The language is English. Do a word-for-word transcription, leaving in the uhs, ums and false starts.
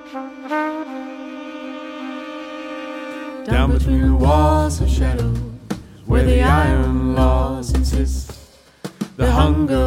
Down between the walls of shadow, where the iron laws insist, the hunger